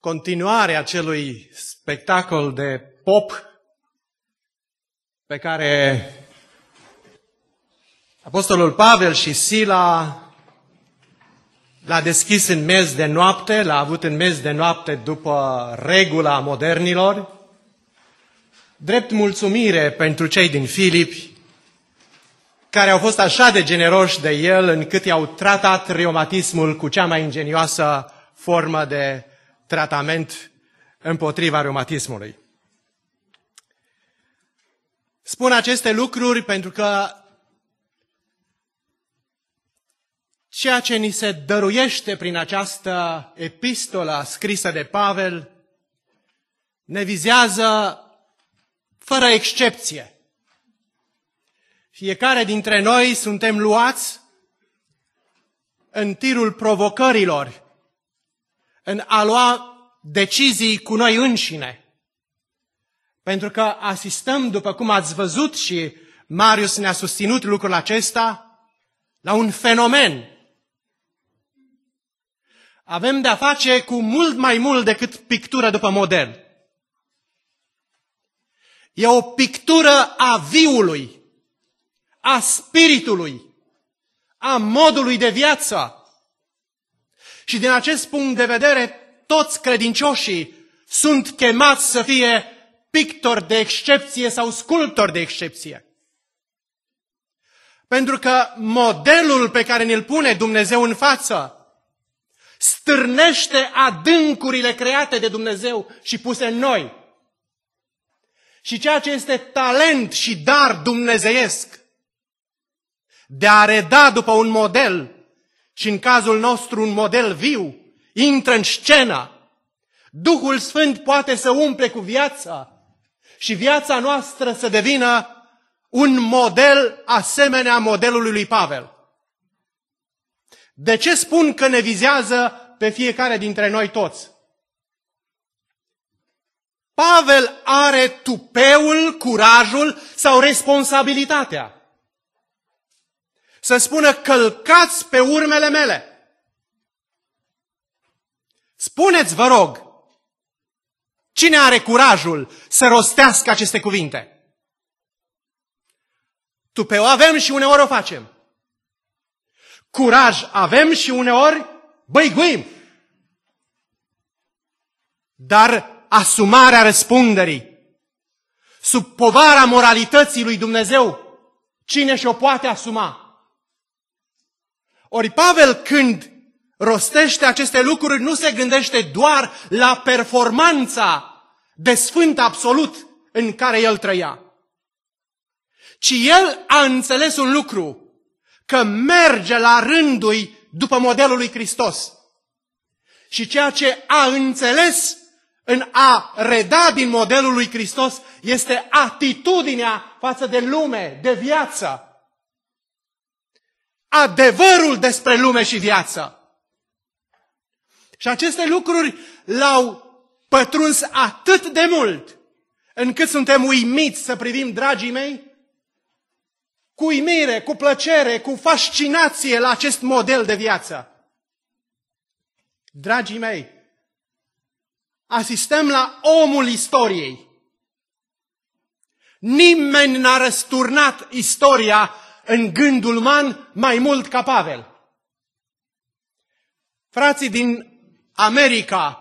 continuare a acelui spectacol de pop pe care Apostolul Pavel și Sila l-a deschis în miez de noapte, l-a avut în miez de noapte după regula modernilor, drept mulțumire pentru cei din Filipi, care au fost așa de generoși de el încât i-au tratat reumatismul cu cea mai ingenioasă formă de tratament împotriva reumatismului. Spun aceste lucruri pentru că ceea ce ni se dăruiește prin această epistolă scrisă de Pavel ne vizează fără excepție. Fiecare dintre noi suntem luați în tirul provocărilor, în a lua decizii cu noi înșine. Pentru că asistăm, după cum ați văzut și Marius ne-a susținut lucrul acesta, la un fenomen. Avem de-a face cu mult mai mult decât pictură după model. E o pictură a viului, a spiritului, a modului de viață. Și din acest punct de vedere, toți credincioșii sunt chemați să fie pictori de excepție sau sculptori de excepție. Pentru că modelul pe care ne-l pune Dumnezeu în față stârnește adâncurile create de Dumnezeu și puse în noi. Și ceea ce este talent și dar dumnezeiesc de a reda după un model, și în cazul nostru un model viu, intră în scenă. Duhul Sfânt poate să umple cu viața și viața noastră să devină un model asemenea modelului lui Pavel. De ce spun că ne vizează pe fiecare dintre noi toți? Pavel are tupeul, curajul sau responsabilitatea să spună: călcați pe urmele mele. Spuneți, vă rog, cine are curajul să rostească aceste cuvinte? Tupeu avem și uneori o facem. Curaj avem și uneori băiguim. Dar asumarea răspunderii sub povara moralității lui Dumnezeu, cine și-o poate asuma? Ori Pavel, când rostește aceste lucruri, nu se gândește doar la performanța de sfânt absolut în care el trăia, ci el a înțeles un lucru, că merge la rândul după modelul lui Hristos. Și ceea ce a înțeles în a reda din modelul lui Hristos este atitudinea față de lume, de viață. Adevărul despre lume și viață. Și aceste lucruri l-au pătruns atât de mult, încât suntem uimiți să privim, dragii mei, cu uimire, cu plăcere, cu fascinație la acest model de viață. Dragii mei, asistăm la omul istoriei. Nimeni n-a răsturnat istoria în gândul uman mai mult ca Pavel. Frații din America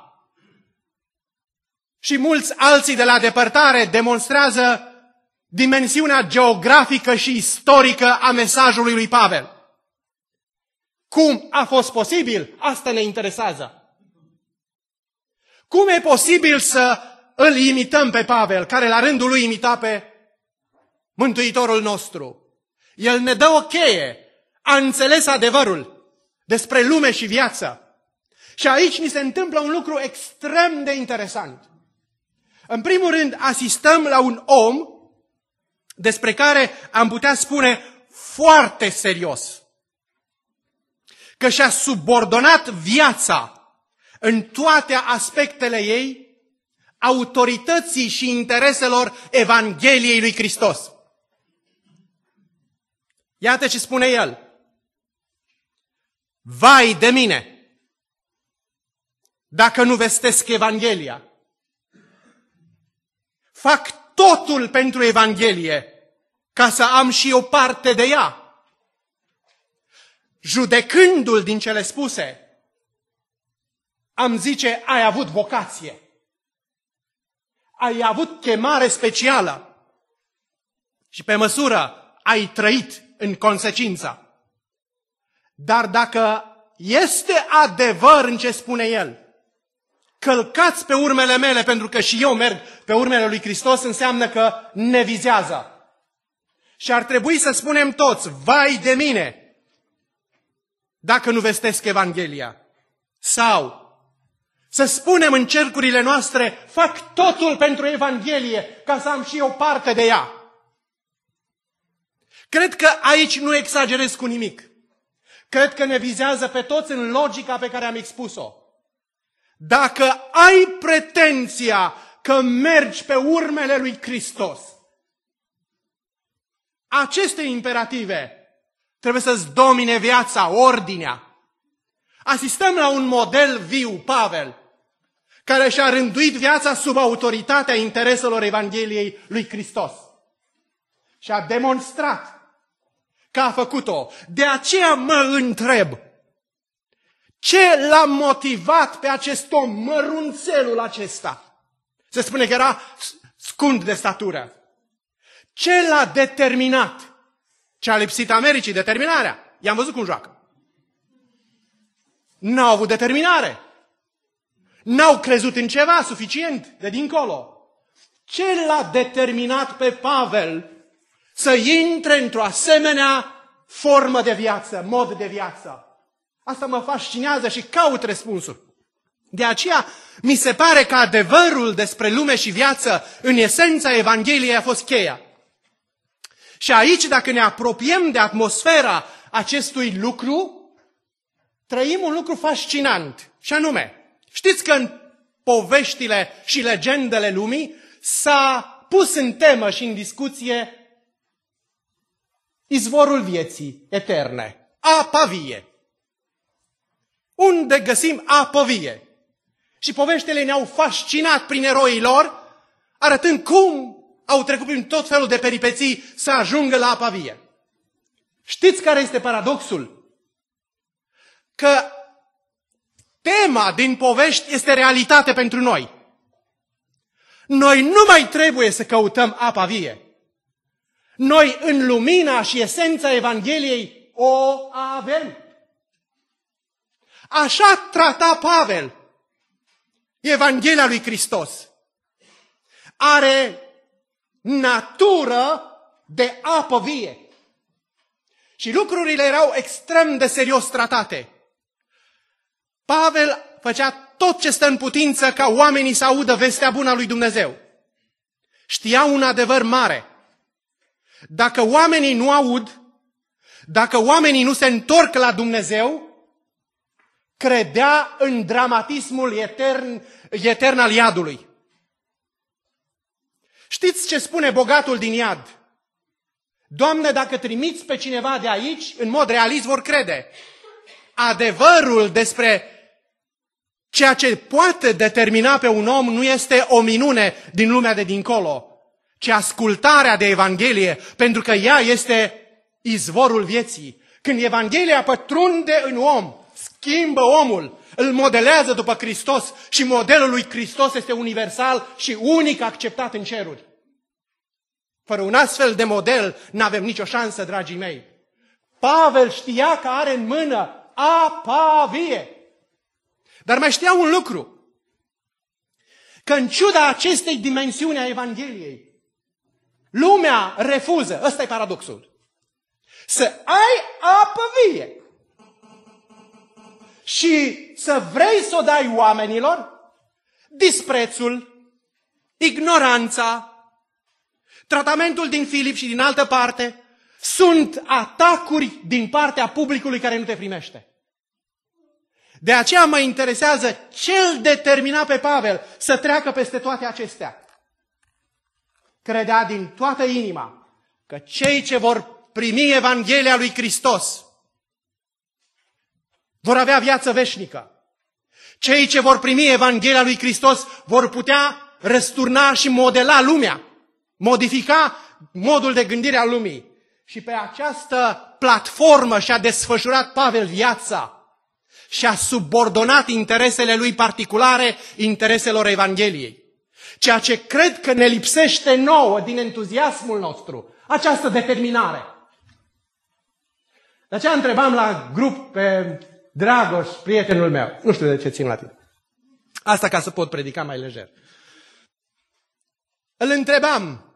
și mulți alții de la depărtare demonstrează dimensiunea geografică și istorică a mesajului lui Pavel. Cum a fost posibil? Asta ne interesează. Cum e posibil să îl imităm pe Pavel, care la rândul lui imita pe Mântuitorul nostru? El ne dă o cheie, a înțeles adevărul despre lume și viață. Și aici ni se întâmplă un lucru extrem de interesant. În primul rând, asistăm la un om despre care am putea spune foarte serios că și-a subordonat viața în toate aspectele ei autorității și intereselor Evangheliei lui Hristos. Iată ce spune el: vai de mine! dacă nu vestesc Evanghelia. Fac totul pentru Evanghelie ca să am și o parte de ea. Judecându-l din cele spuse, am zice, ai avut vocație. Ai avut chemare specială. Și pe măsură ai trăit în consecință. Dar dacă este adevăr în ce spune el, călcați pe urmele mele pentru că și eu merg pe urmele lui Hristos, înseamnă că ne vizează. Și ar trebui să spunem toți, vai de mine, dacă nu vestesc Evanghelia. Sau să spunem în cercurile noastre, fac totul pentru Evanghelie ca să am și eu parte de ea. Cred că aici nu exagerez cu nimic. Cred că ne vizează pe toți în logica pe care am expus-o. Dacă ai pretenția că mergi pe urmele lui Hristos, aceste imperative trebuie să-ți domine viața, ordinea. Asistăm la un model viu, Pavel, care și-a rânduit viața sub autoritatea intereselor Evangheliei lui Hristos. Și a demonstrat că a făcut-o. De aceea mă întreb, ce l-a motivat pe acest om, mărunțelul acesta? Se spune că era scund de statură. Ce l-a determinat? Ce a lipsit Americii? Determinarea. I-am văzut cum joacă. N-au avut determinare. N-au crezut în ceva suficient de dincolo. Ce l-a determinat pe Pavel să intre într-o asemenea formă de viață, mod de viață? Asta mă fascinează și caut răspunsul. De aceea mi se pare că adevărul despre lume și viață, în esența Evangheliei, a fost cheia. Și aici, dacă ne apropiem de atmosfera acestui lucru, trăim un lucru fascinant. Și anume, știți că în poveștile și legendele lumii s-a pus în temă și în discuție izvorul vieții eterne, apa vie. Unde găsim apă vie? Și poveștile ne-au fascinat prin eroii lor, arătând cum au trecut prin tot felul de peripeții să ajungă la apa vie. Știți care este paradoxul? Că tema din povești este realitate pentru noi. Noi nu mai trebuie să căutăm apa vie. Noi, în lumina și esența Evangheliei, o avem. Așa trata Pavel Evanghelia lui Hristos. Are natură de apă vie. Și lucrurile erau extrem de serios tratate. Pavel făcea tot ce stă în putință ca oamenii să audă vestea bună a lui Dumnezeu. Știa un adevăr mare. Dacă oamenii nu aud, dacă oamenii nu se întorc la Dumnezeu, credea în dramatismul etern al iadului. Știți ce spune bogatul din iad? Doamne, dacă trimiți pe cineva de aici, în mod realist vor crede. Adevărul despre ceea ce poate determina pe un om nu este o minune din lumea de dincolo, ci ascultarea de Evanghelie, pentru că ea este izvorul vieții. Când Evanghelia pătrunde în om, schimbă omul, îl modelează după Hristos și modelul lui Hristos este universal și unic acceptat în ceruri. Fără un astfel de model n-avem nicio șansă, dragii mei. Pavel știa că are în mână apa vie. Dar mai știa un lucru, că în ciuda acestei dimensiuni a Evangheliei, lumea refuză, ăsta e paradoxul, să ai apă vie și să vrei să o dai oamenilor, disprețul, ignoranța, tratamentul din Filip și din altă parte, sunt atacuri din partea publicului care nu te primește. De aceea mă interesează ce îl determina pe Pavel să treacă peste toate acestea. Credea din toată inima că cei ce vor primi Evanghelia lui Hristos vor avea viață veșnică. Cei ce vor primi Evanghelia lui Hristos vor putea răsturna și modela lumea, modifica modul de gândire al lumii. Și pe această platformă și-a desfășurat Pavel viața și-a subordonat interesele lui particulare intereselor Evangheliei. Ceea ce cred că ne lipsește nouă din entuziasmul nostru, această determinare. De aceea întrebam la grup pe Dragoș, prietenul meu, nu știu de ce țin la tine. Asta ca să pot predica mai lejer. Îl întrebam,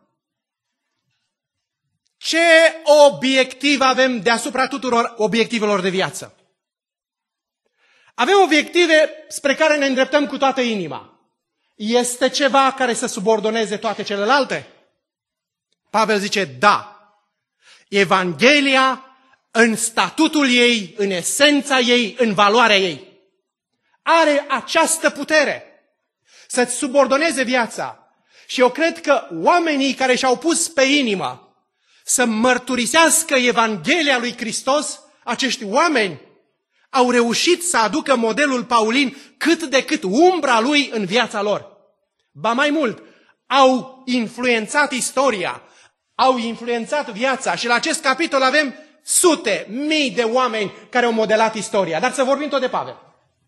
ce obiectiv avem deasupra tuturor obiectivelor de viață? Avem obiective spre care ne îndreptăm cu toată inima. Este ceva care să subordoneze toate celelalte? Pavel zice, da. Evanghelia, în statutul ei, în esența ei, în valoarea ei, are această putere să-ți subordoneze viața. Și eu cred că oamenii care și-au pus pe inimă să mărturisească Evanghelia lui Hristos, acești oameni au reușit să aducă modelul Paulin cât de cât umbra lui în viața lor. Ba mai mult, au influențat istoria, au influențat viața și la acest capitol avem sute, mii de oameni care au modelat istoria. Dar să vorbim tot de Pavel.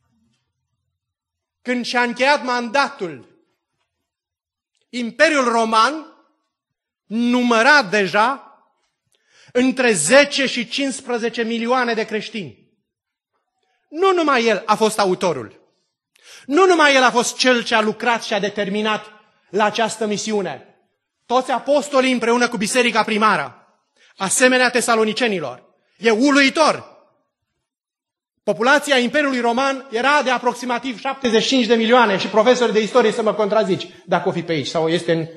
Când și-a încheiat mandatul, Imperiul Roman număra deja între 10 și 15 milioane de creștini. Nu numai el a fost autorul. Nu numai el a fost cel ce a lucrat și a determinat la această misiune. Toți apostolii împreună cu biserica primară, asemenea tesalonicenilor. E uluitor. Populația Imperiului Roman era de aproximativ 75 de milioane și profesori de istorie să mă contrazici dacă o fi pe aici sau este în...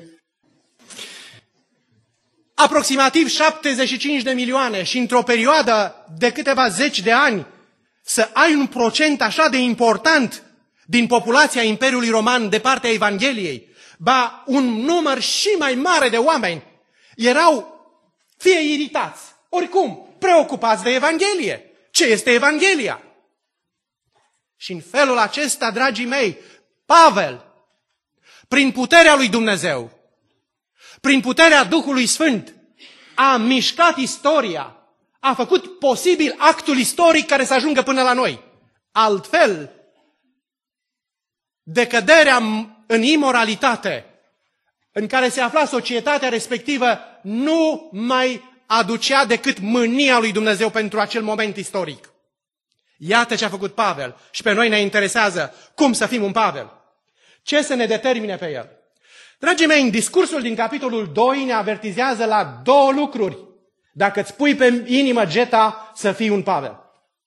Aproximativ 75 de milioane și într-o perioadă de câteva zeci de ani să ai un procent așa de important din populația Imperiului Roman de partea Evangheliei, ba un număr și mai mare de oameni erau fie iritați, oricum preocupați de Evanghelie. Ce este Evanghelia? Și în felul acesta, dragii mei, Pavel, prin puterea lui Dumnezeu, prin puterea Duhului Sfânt, a mișcat istoria, a făcut posibil actul istoric care să ajungă până la noi. Altfel, decăderea în imoralitate în care se afla societatea respectivă nu mai aducea decât mânia lui Dumnezeu pentru acel moment istoric. Iată ce a făcut Pavel și pe noi ne interesează cum să fim un Pavel. Ce să ne determine pe el? Dragii mei, în discursul din capitolul 2 ne avertizează la două lucruri. Dacă îți pui pe inimă geta să fii un Pavel.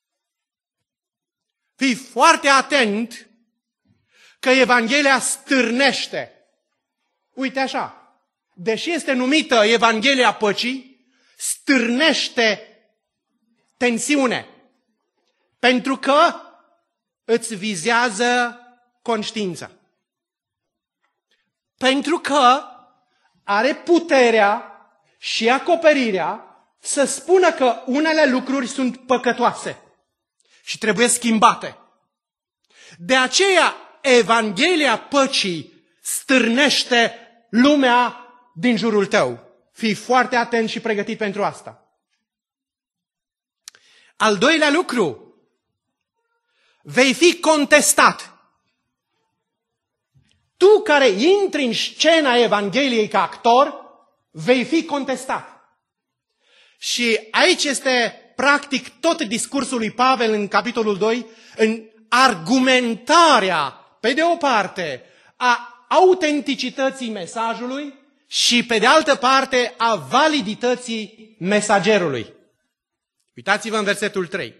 Fii foarte atent că Evanghelia stârnește. Uite așa, deși este numită Evanghelia păcii, stârnește tensiune. Pentru că îți vizează conștiința. Pentru că are puterea și acoperirea să spună că unele lucruri sunt păcătoase și trebuie schimbate. De aceea, Evanghelia păcii stârnește lumea din jurul tău. Fii foarte atent și pregătit pentru asta. Al doilea lucru, vei fi contestat. Tu care intri în scena Evangheliei ca actor, vei fi contestat. Și aici este practic tot discursul lui Pavel în capitolul 2, în argumentarea, pe de o parte, a autenticității mesajului și pe de altă parte a validității mesagerului. Uitați-vă în versetul 3.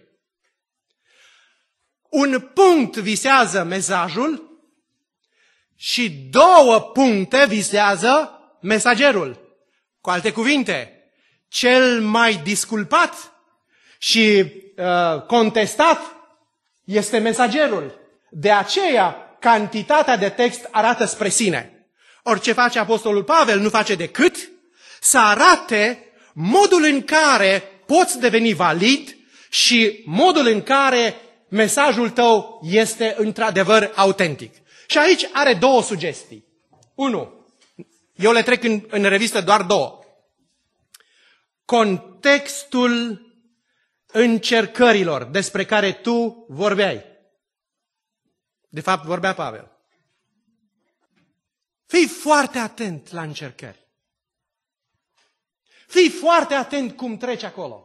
Un punct visează mesajul și două puncte visează mesagerul. Cu alte cuvinte, cel mai disculpat și contestat este mesagerul. De aceea, cantitatea de text arată spre sine. Orice face apostolul Pavel nu face decât să arate modul în care poți deveni valid și modul în care mesajul tău este într-adevăr autentic. Și aici are două sugestii. Unu, eu le trec în revistă doar două. Contextul încercărilor despre care tu vorbeai. De fapt, vorbea Pavel. Fii foarte atent la încercări. Fii foarte atent cum treci acolo.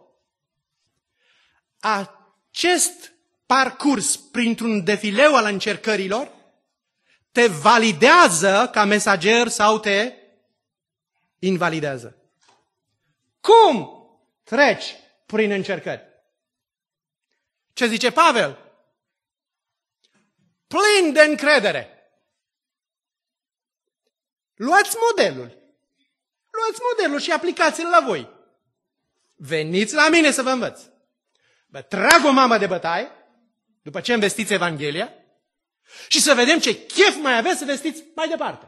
Acest parcurs printr-un defileu al încercărilor te validează ca mesager sau te invalidează. Cum treci prin încercări? Ce zice Pavel? Plin de încredere. Luați modelul. Luați modelul și aplicați-l la voi. Veniți la mine să vă învăț. Vă trag o mamă de bătaie, după ce îmi vestiți Evanghelia, și să vedem ce chef mai aveți să vestiți mai departe.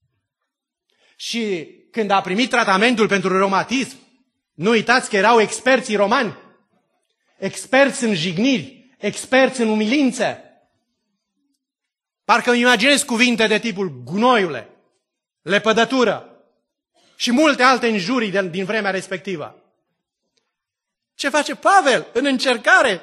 Și când a primit tratamentul pentru reumatism, nu uitați că erau experții romani, experți în jigniri, experți în umilințe. Parcă îmi imaginez cuvinte de tipul gunoiule, lepădătură și multe alte înjurii din vremea respectivă. Ce face Pavel în încercare?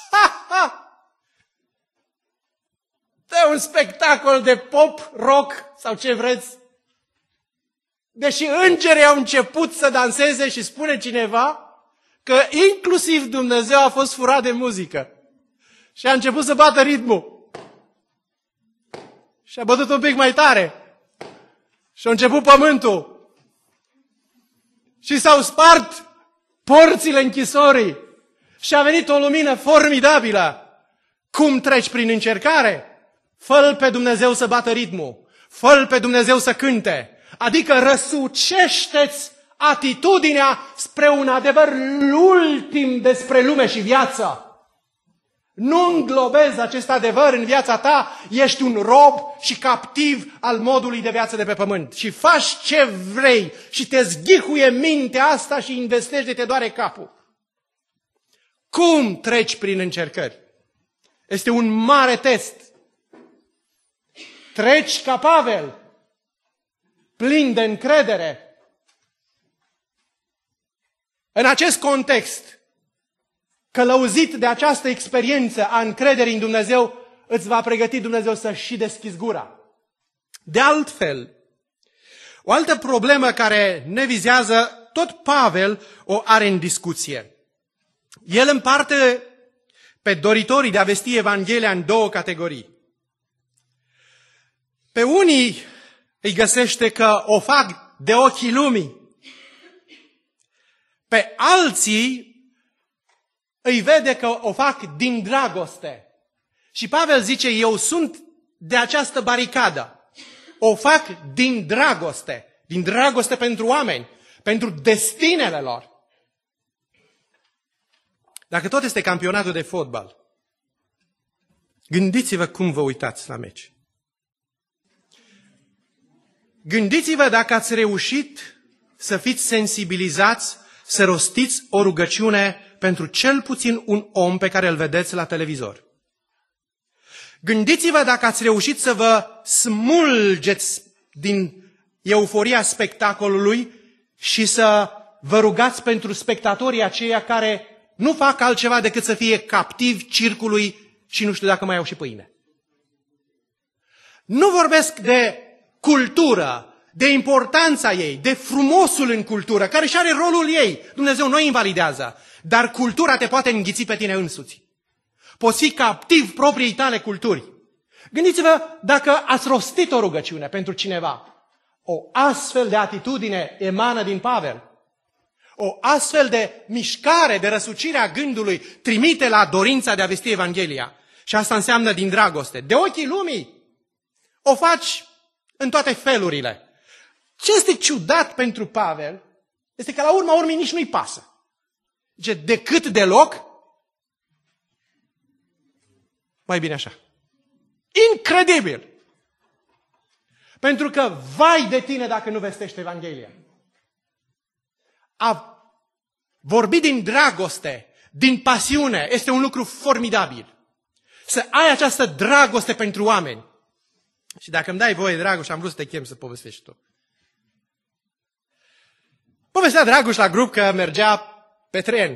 Dă un spectacol de pop, rock sau ce vreți. Deși îngerii au început să danseze și spune cineva că inclusiv Dumnezeu a fost furat de muzică. Și a început să bată ritmul. Și a bătut un pic mai tare. Și a început pământul. Și s-au spart porțile închisorii. Și a venit o lumină formidabilă. Cum treci prin încercare? Fă-L pe Dumnezeu să bată ritmul. Fă-L pe Dumnezeu să cânte. Adică răsucește-ți atitudinea spre un adevăr ultim despre lume și viață. Nu înglobezi acest adevăr în viața ta, ești un rob și captiv al modului de viață de pe pământ. Și faci ce vrei și te zghihuie mintea asta și investești de te doare capul. Cum treci prin încercări? Este un mare test. Treci ca Pavel, plin de încredere. În acest context, călăuzit de această experiență a încrederii în Dumnezeu, îți va pregăti Dumnezeu să și deschizi gura. De altfel, o altă problemă care ne vizează, tot Pavel o are în discuție. El împarte pe doritorii de a vesti Evanghelia în două categorii. Pe unii îi găsește că o fac de ochii lumii. Pe alții îi vede că o fac din dragoste. Și Pavel zice, eu sunt de această baricadă. O fac din dragoste pentru oameni, pentru destinele lor. Dacă tot este campionatul de fotbal, gândiți-vă cum vă uitați la meci. Gândiți-vă dacă ați reușit să fiți sensibilizați, să rostiți o rugăciune pentru cel puțin un om pe care îl vedeți la televizor. Gândiți-vă dacă ați reușit să vă smulgeți din euforia spectacolului și să vă rugați pentru spectatorii aceia care nu fac altceva decât să fie captivi circului și nu știu dacă mai au și pâine. Nu vorbesc de cultură, de importanța ei, de frumosul în cultură, care și are rolul ei. Dumnezeu nu o invalidează, dar cultura te poate înghiți pe tine însuți. Poți fi captiv propriei tale culturi. Gândiți-vă dacă ați rostit o rugăciune pentru cineva. O astfel de atitudine emană din Pavel. O astfel de mișcare, de răsucire a gândului trimite la dorința de a vesti Evanghelia. Și asta înseamnă din dragoste. De ochii lumii o faci în toate felurile. Ce este ciudat pentru Pavel este că la urma urmei nici nu-i pasă. Zice, decât deloc, mai bine așa. Incredibil! Pentru că vai de tine dacă nu vestești Evanghelia. A vorbi din dragoste, din pasiune, este un lucru formidabil. Să ai această dragoste pentru oameni. Și dacă îmi dai voie, Dragoș, am vrut să te chem să povestești tu. Povestea Dragoș la grup că mergea pe tren.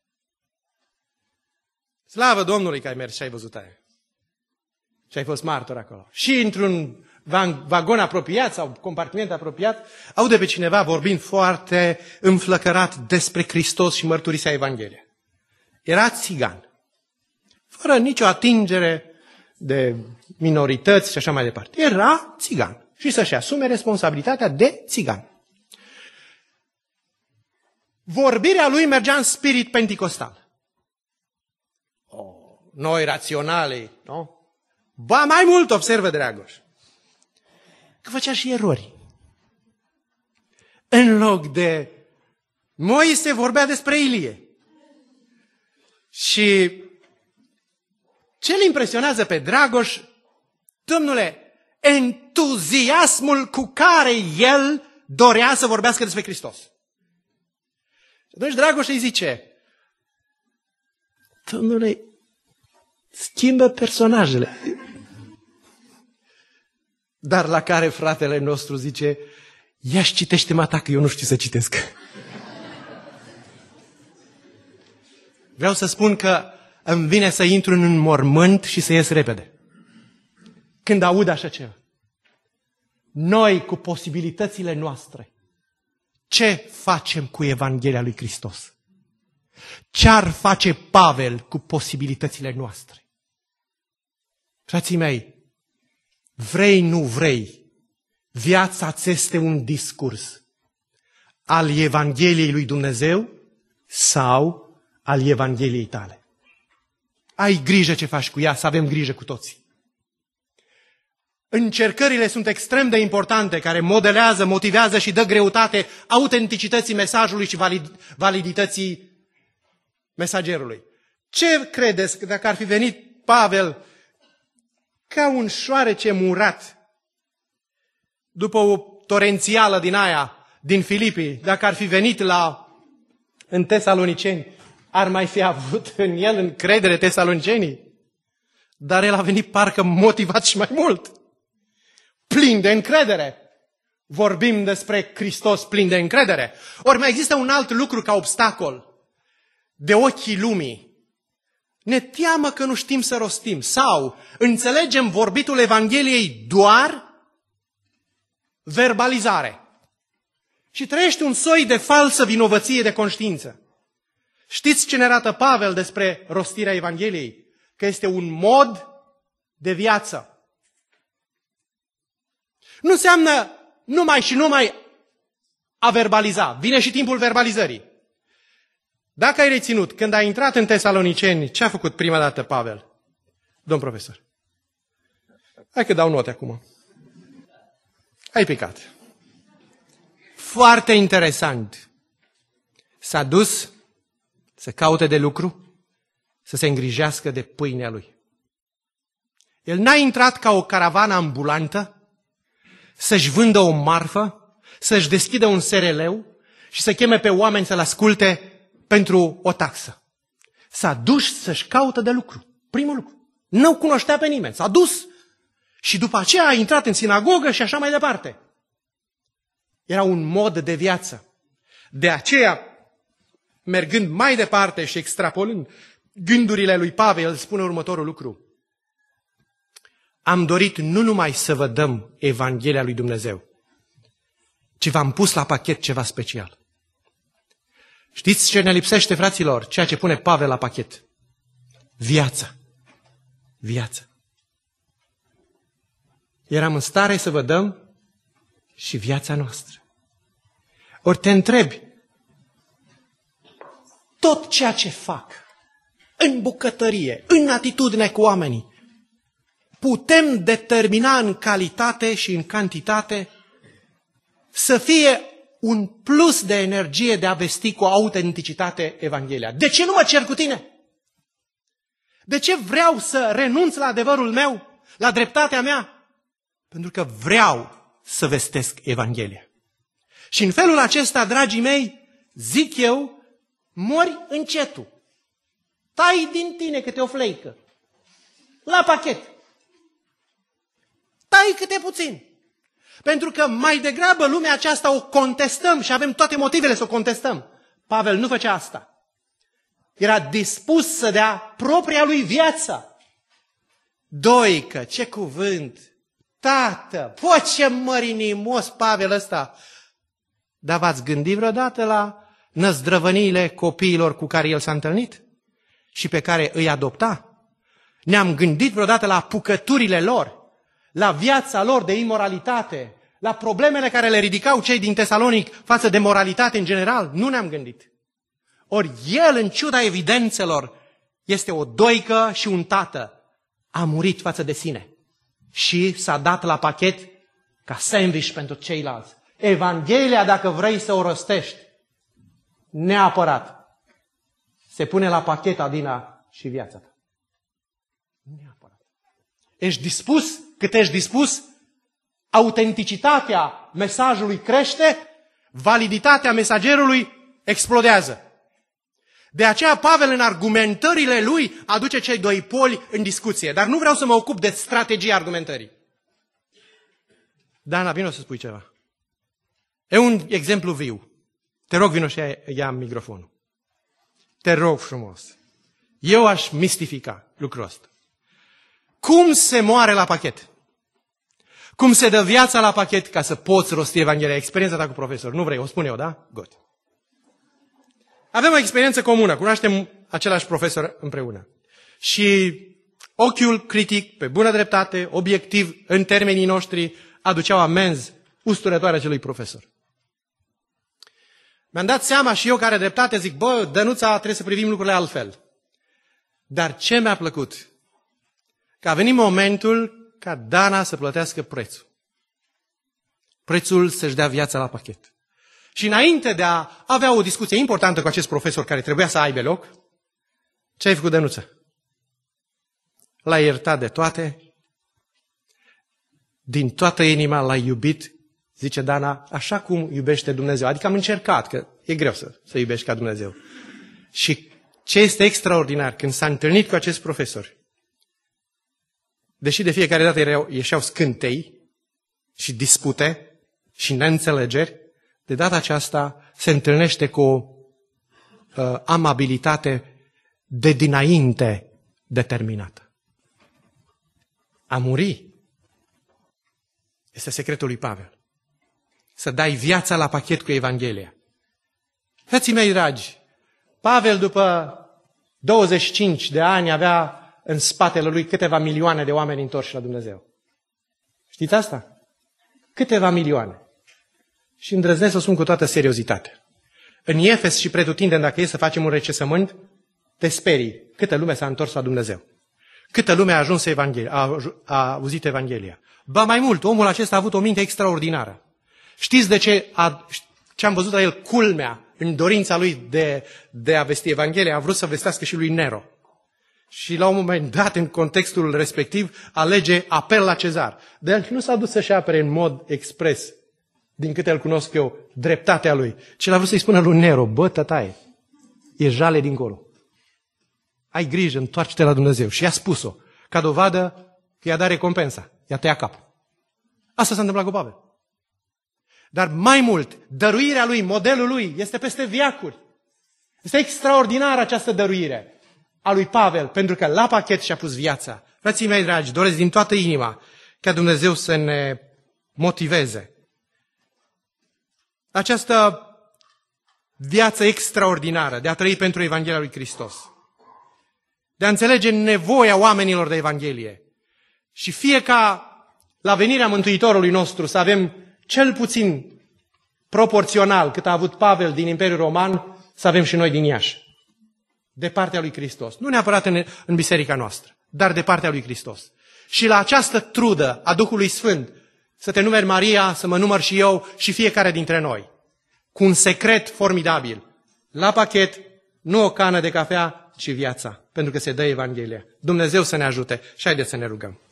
Slavă Domnului că ai mers și ai văzut aia. Și ai fost martor acolo. Și într-un vagon apropiat sau compartiment apropiat, aude pe cineva vorbind foarte înflăcărat despre Hristos și mărturisea Evanghelia. Era țigan. Fără nicio atingere de minorități și așa mai departe. Era țigan. Și să-și asume responsabilitatea de țigan. Vorbirea lui mergea în spirit penticostal. Noi raționale, nu? Ba mai mult, observă Dragoș, că făcea și erori. În loc de Moise vorbea despre Ilie. Și ce îl impresionează pe Dragoș, domnule, entuziasmul cu care el dorea să vorbească despre Hristos. Și atunci Dragoș îi zice, domnule, schimbă personajele. Dar la care fratele nostru zice, ia-și citește-mă ta că eu nu știu să citesc. Vreau să spun că îmi vine să intru în un mormânt și să ies repede. Când aud așa ceva. Noi, cu posibilitățile noastre, ce facem cu Evanghelia lui Hristos? Ce-ar face Pavel cu posibilitățile noastre? Frații mei, vrei, nu vrei, viața-ți este un discurs al Evangheliei lui Dumnezeu sau al Evangheliei tale. Ai grijă ce faci cu ea, să avem grijă cu toții. Încercările sunt extrem de importante, care modelează, motivează și dă greutate autenticității mesajului și validității mesagerului. Ce credeți că dacă ar fi venit Pavel ca un șoarece murat după o torențială din aia, din Filipii, dacă ar fi venit în Tesaloniceni, ar mai fi avut în el încredere tesalonicenii? Dar el a venit parcă motivat și mai mult. Plin de încredere. Vorbim despre Hristos plin de încredere. Ori mai există un alt lucru ca obstacol. De ochii lumii. Ne teamă că nu știm să rostim. Sau înțelegem vorbitul Evangheliei doar verbalizare. Și trăiești un soi de falsă vinovăție de conștiință. Știți ce ne arată Pavel despre rostirea Evangheliei? Că este un mod de viață. Nu înseamnă numai și numai a verbaliza. Vine și timpul verbalizării. Dacă ai reținut, când a intrat în Tesaloniceni, ce a făcut prima dată Pavel? Domn profesor. Hai că dau note acum. Ai picat. Foarte interesant. S-a dus să caute de lucru, să se îngrijească de pâinea lui. El n-a intrat ca o caravană ambulantă, să-și vândă o marfă, să-și deschidă un SRL-ul și să cheme pe oameni să-l asculte pentru o taxă. S-a dus să-și caută de lucru. Primul lucru. Nu cunoștea pe nimeni. S-a dus și după aceea a intrat în sinagogă și așa mai departe. Era un mod de viață. De aceea, mergând mai departe și extrapolând gândurile lui Pavel, spune următorul lucru. Am dorit nu numai să vă dăm Evanghelia lui Dumnezeu, ci v-am pus la pachet ceva special. Știți ce ne lipsește, fraților? Ceea ce pune Pavel la pachet. Viața. Viața. Eram în stare să vă dăm și viața noastră. Ori te întrebi, tot ceea ce fac în bucătărie, în atitudine cu oamenii, putem determina în calitate și în cantitate să fie un plus de energie de a vesti cu autenticitate Evanghelia. De ce nu mă cer cu tine? De ce vreau să renunț la adevărul meu, la dreptatea mea? Pentru că vreau să vestesc Evanghelia. Și în felul acesta, dragii mei, zic eu, mori încetul. Tai din tine câte o fleică. La pachet. Tai câte puțin. Pentru că mai degrabă lumea aceasta o contestăm și avem toate motivele să o contestăm. Pavel nu făcea asta. Era dispus să dea propria lui viață. Doică, ce cuvânt! Tată, ce mărinimos Pavel ăsta! Dar v-ați gândit vreodată la năzdrăvăniile copiilor cu care el s-a întâlnit și pe care îi adopta? Ne-am gândit vreodată la apucăturile lor, la viața lor de imoralitate, la problemele care le ridicau cei din Tesalonic față de moralitate în general? Nu ne-am gândit. Ori el, în ciuda evidențelor, este o doică și un tată. A murit față de sine și s-a dat la pachet ca sandwich pentru ceilalți. Evanghelia, dacă vrei să o rostești, neapărat se pune la pachet adina și viața ta. Neapărat. Ești dispus? Cât ești dispus, autenticitatea mesajului crește, validitatea mesagerului explodează. De aceea Pavel în argumentările lui aduce cei doi poli în discuție. Dar nu vreau să mă ocup de strategia argumentării. Dana, vino să spui ceva. E un exemplu viu. Te rog, vino și ia microfonul. Te rog frumos. Eu aș mistifica lucrul ăsta. Cum se moare la pachet? Cum se dă viața la pachet ca să poți rosti Evanghelia? Experiența ta cu profesor. Nu vrei, o spun eu, da? Good. Avem o experiență comună, cunoaștem același profesor împreună. Și ochiul critic, pe bună dreptate, obiectiv, în termenii noștri, aduceau amenzi usturătoare acelui profesor. Mi-am dat seama și eu care dreptate zic, Dănuța, trebuie să privim lucrurile altfel. Dar ce mi-a plăcut? Că a venit momentul ca Dana să plătească prețul. Prețul să-și dea viața la pachet. Și înainte de a avea o discuție importantă cu acest profesor care trebuia să aibă loc, ce ai făcut, Dănuță? L-ai iertat de toate, din toată inima l-ai iubit, zice Dana, așa cum iubește Dumnezeu. Adică am încercat, că e greu să iubești ca Dumnezeu. Și ce este extraordinar, când s-a întâlnit cu acest profesor, deși de fiecare dată ieșeau scântei și dispute și neînțelegeri, de data aceasta se întâlnește cu o amabilitate de dinainte determinată. A muri este secretul lui Pavel. Să dai viața la pachet cu Evanghelia. Frații mei dragi, Pavel după 25 de ani avea în spatele lui câteva milioane de oameni întorși la Dumnezeu. Știți asta? Câteva milioane. Și îndrăznesc să o spun cu toată seriozitatea. În Efes și pretutindeni, dacă e să facem un recensământ, te sperii câtă lume s-a întors la Dumnezeu. Câtă lume a ajuns a auzit Evanghelia. Ba mai mult, omul acesta a avut o minte extraordinară. Știți de ce am văzut la el culmea în dorința lui de a vesti Evanghelia? A vrut să vestească și lui Nero. Și la un moment dat, în contextul respectiv, alege apel la Cezar. Dar nu s-a dus să-și apere în mod expres, din câte îl cunosc eu, dreptatea lui. Ce l-a vrut să-i spună lui Nero, tătaie, e jale dincolo. Ai grijă, întoarce-te la Dumnezeu. Și i-a spus-o, ca dovadă că i-a dat recompensa. I-a tăiat capul. Asta s-a întâmplat cu Pavel. Dar mai mult, dăruirea lui, modelul lui, este peste veacuri. Este extraordinară această dăruire a lui Pavel, pentru că la pachet și-a pus viața. Frații mei dragi, doresc din toată inima ca Dumnezeu să ne motiveze. Această viață extraordinară de a trăi pentru Evanghelia lui Hristos. De a înțelege nevoia oamenilor de Evanghelie. Și fie ca la venirea Mântuitorului nostru să avem cel puțin proporțional cât a avut Pavel din Imperiul Roman, să avem și noi din Iași. De partea lui Hristos. Nu neapărat în biserica noastră, dar de partea lui Hristos. Și la această trudă a Duhului Sfânt, să te numeri Maria, să mă număr și eu și fiecare dintre noi. Cu un secret formidabil. La pachet, nu o cană de cafea, ci viața. Pentru că se dă Evanghelia. Dumnezeu să ne ajute și haideți să ne rugăm.